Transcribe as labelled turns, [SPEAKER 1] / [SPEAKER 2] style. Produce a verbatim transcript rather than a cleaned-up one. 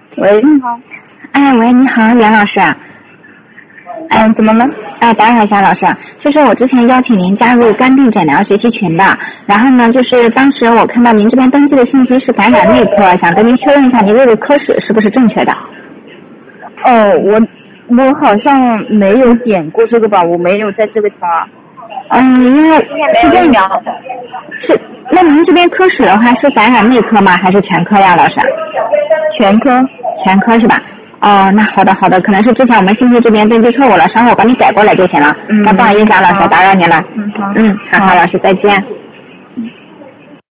[SPEAKER 1] 喂，你好。
[SPEAKER 2] 哎，喂，你好，袁老师。
[SPEAKER 1] 嗯，怎么了？
[SPEAKER 2] 哎，打扰一下，老师，就是我之前邀请您加入肝病诊疗学习群的，然后呢，就是当时我看到您这边登记的信息是感染内科，想跟您确认一下您这个科室是不是正确的。
[SPEAKER 1] 哦，我我好像没有点过这个吧，我没有在这个地方。
[SPEAKER 2] 嗯，因为是这样，是那您这边科室的话是感染内科吗？还是全科呀，老师？
[SPEAKER 1] 全科。
[SPEAKER 2] 全科是吧？哦，那好的好的，可能是之前我们信息这边登记错误了，稍后我帮你改过来就行了。
[SPEAKER 1] 嗯，
[SPEAKER 2] 那不好意思啊，老师，打扰您了。
[SPEAKER 1] 嗯，好。
[SPEAKER 2] 嗯，好好，老师再见。